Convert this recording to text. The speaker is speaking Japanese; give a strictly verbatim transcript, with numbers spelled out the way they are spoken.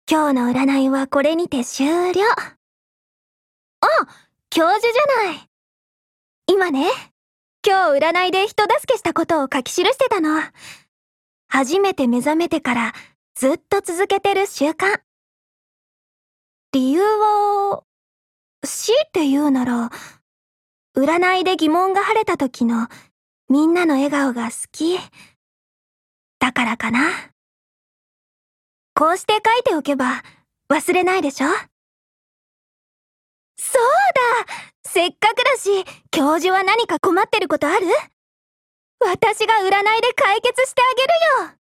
今日の占いはこれにて終了。あ、教授じゃない。今ね、今日占いで人助けしたことを書き記してたの。初めて目覚めてからずっと続けてる習慣。理由は、強いて言うなら、占いで疑問が晴れた時のみんなの笑顔が好き。だからかな。こうして書いておけば忘れないでしょ？そうだ！せっかくだし、教授は何か困ってることある？私が占いで解決してあげるよ。